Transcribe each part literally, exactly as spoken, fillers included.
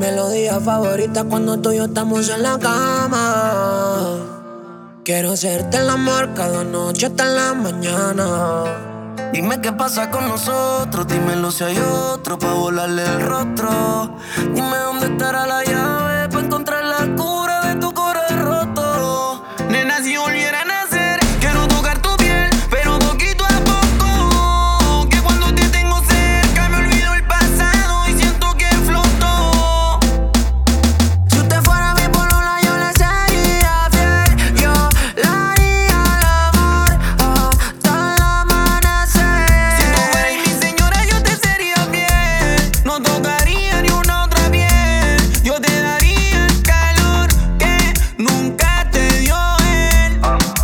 melodía favorita cuando tú y yo estamos en la cama. Quiero hacerte el amor cada noche hasta la mañana. Dime qué pasa con nosotros, dímelo si hay otro pa' volarle el rostro. Dime dónde estará la llave pa' encontrar la cura de tu corazón roto. Nena, si volviera a nacer, quiero tocar tu piel, pero poquito a poco. Que cuando te tengo cerca me olvido el pasado y siento que floto. Si usted fuera mi polola, yo le sería fiel. Yo le haría el amor hasta el amanecer. Si tú fueras mi señora, yo te sería fiel. No tocaría ni una otra piel. Yo te daría el calor que nunca te dio él.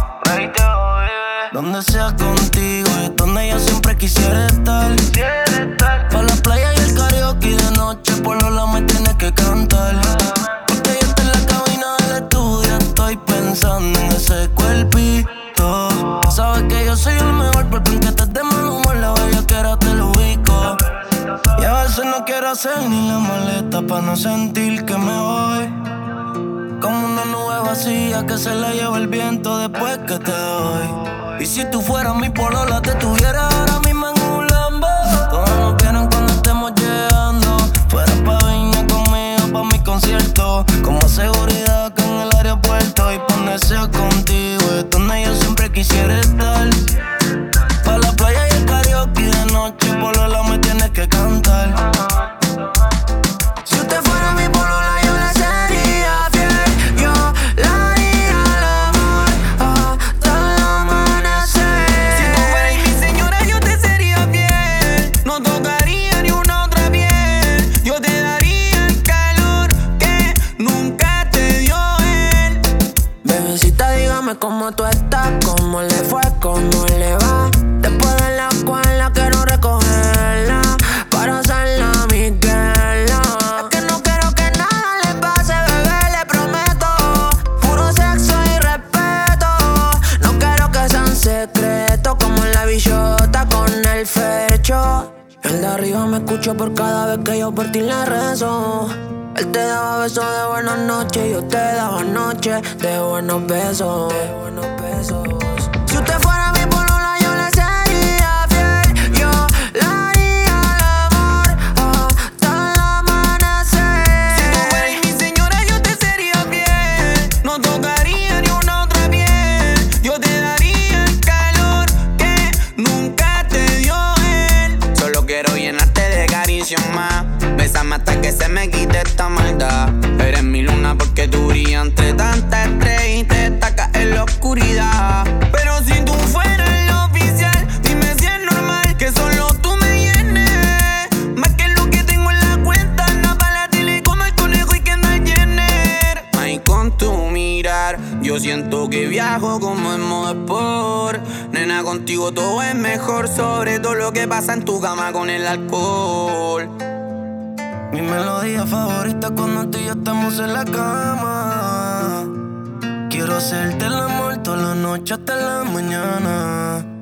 Donde sea contigo es donde yo siempre quisiera estar. Pa' la playa y el karaoke de noche, por lo me tienes que cantar. Porque yo estoy en la cabina del estudio, estoy pensando en ese cuerpito. Sabes que yo soy el mejor, porque aunque estés de mal humor, la bellaquera te lo ubico. Y a veces no quiero hacer ni la maleta pa' no sentir que me voy. Como una nube vacía que se la lleva el viento después que te doy. Y si tú fueras mi polola, te tuviera ahora mismo en un Lambo. Todos nos vieron cuando estemos llegando. Fuera pa' Viña conmigo, pa' mi concierto. Como seguridad acá en el aeropuerto. Y ponerse contigo es donde yo siempre quisiera estar. Pa' la playa y el karaoke de noche, polola me tienes que cantar. Si usted fuera mi polola, yo le sería fiel. Yo le haría el amor hasta el amanecer. Si tú fueras mi señora, yo te sería fiel. No tocaría ni una otra piel. Yo te daría el calor que nunca te dio él. Bebecita, dígame cómo tú estás, cómo le fue, cómo le va. Después de la escuela quiero recogerla para hacerla mi girl. Es que no quiero que nada le pase, bebé, le prometo. Puro sexo y respeto. No quiero que sean secretos como la bichota con el fecho. El de arriba me escucha por cada vez que yo por ti le rezo. Él te daba besos de buenas noches y yo te daba noches de buenos besos. De buenos besos. Si usted fuera mi polola, yo le sería fiel. Yo le haría el amor hasta el amanecer. Si tú fueras mi señora, yo te sería fiel. No tocaría ni una otra piel. Yo te daría el calor que nunca te dio él. Solo quiero llenarte de caricias más. Bésame hasta que se me quite esta maldad. Eres mi luna porque tú brillas entre tantas estrellas y te destacas en la oscuridad. Pero si tú fueras el oficial, dime si es normal que solo tú me llenes. Más que lo que tengo en la cuenta, anda pa' la tele como el conejo y que anda Jenner. Ay, con tu mirar, yo siento que viajo como en modo sport. Nena, contigo todo es mejor, sobre todo lo que pasa en tu cama con el alcohol. Mi melodía favorita cuando tú y yo estamos en la cama. Quiero hacerte el amor toda la noche hasta la mañana.